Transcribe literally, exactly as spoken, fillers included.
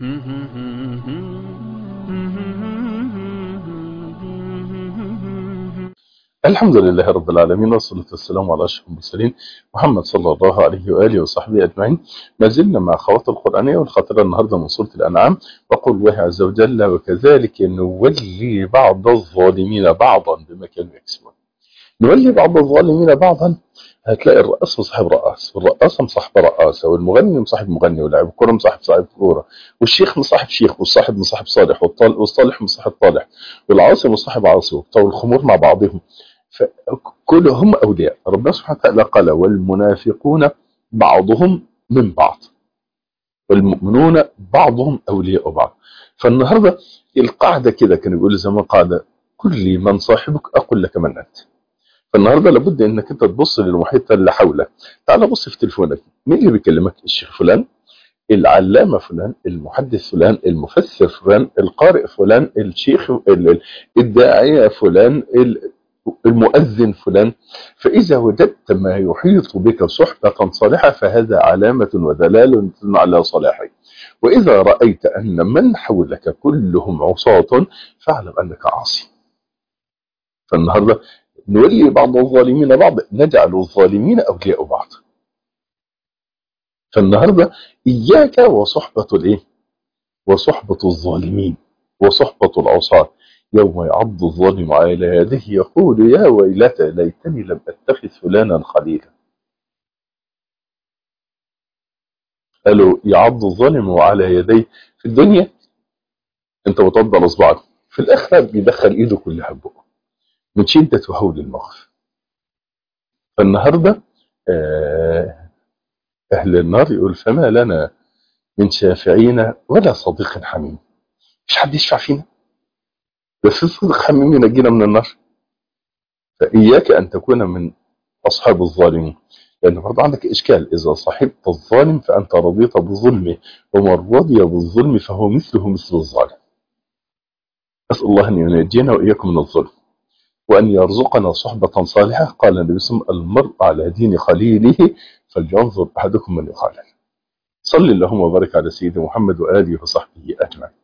الحمد لله رب العالمين، والصلاة والسلام على أشرف المرسلين محمد صلى الله عليه وآله وصحبه أجمعين. ما زلنا مع خوات القرآنية، والخاطرة النهاردة من سورة الأنعام. وقول الله عز وجل: وكذلك نولي بعض الظالمين بعضا بما كانوا يكسبون. نولي بعض الظالمين بعضا. هتلاقي الرقاص مصاحب رقاص، والرقاصة مصاحبة رقاصة، والمغني مصاحب مغني، ولاعب الكورة مصاحب صاحب كورة، والشيخ مصاحب شيخ، والصاحب مصاحب صالح، والطال- والصالح مصاحب طالح، والعاصي مصاحب عاصي، وبتوع الخمور مع بعضهم. فكلهم أولياء. ربنا سبحانه وتعالى قال: والمنافقون بعضهم من بعض، والمؤمنون بعضهم أولياء بعض. فالنهاردة القاعدة كده، كان يقول زمان قاعدة: كل من صاحبك أقول لك من أنت. فالنهاردة لابد انك انت تبص للمحيط اللي حولك. تعال بص في تليفونك، مين اللي بيكلمك؟ الشيخ فلان، العلامة فلان، المحدث فلان، المفسر فلان، القارئ فلان، الشيخ ال- ال- الداعية فلان، ال- المؤذن فلان. فإذا وجدت ما يحيط بك صحبة صالحة فهذا علامة ودلالة على صلاحك. وإذا رأيت أن من حولك كلهم عصاة فاعلم أنك عاصي. فالنهاردة نولي بعض الظالمين بعض، نجعل الظالمين أولياء بعض. فالنهاردة إياك وصحبة الإيه؟ وصحبة الظالمين، وصحبة العصاة. يوم يعض الظالم على يده يقول: يا ويلتى ليتني لم أتخذ فلانا خليلا. قالوا يعض الظالم على يديه في الدنيا، انت بتفضل اصبعك، في الاخره بيدخل ايده كلها بقه من شده وهول الموقف. فالنهارده آه، اهل النار يقول: فما لنا من شافعين ولا صديق حميم. مش حد يشفع فينا، بس في صديق حميم ينجينا من النار. فإياك أن تكون من أصحاب الظالمين، لأن برضه عندك إشكال: إذا صحبت الظالم فأنت رضيت بظلمه، ومن رضي بالظلم فهو مثله مثل الظالم. أسأل الله أن ينجينا وإياكم من الظلم، وأن يرزقنا صحبة صالحة. قال النبي صلى الله عليه وسلم: المرء على دين خليله فلينظر أحدكم من يخالل. صل اللهم وبارك على سيدنا محمد وآله وصحبه أجمعين.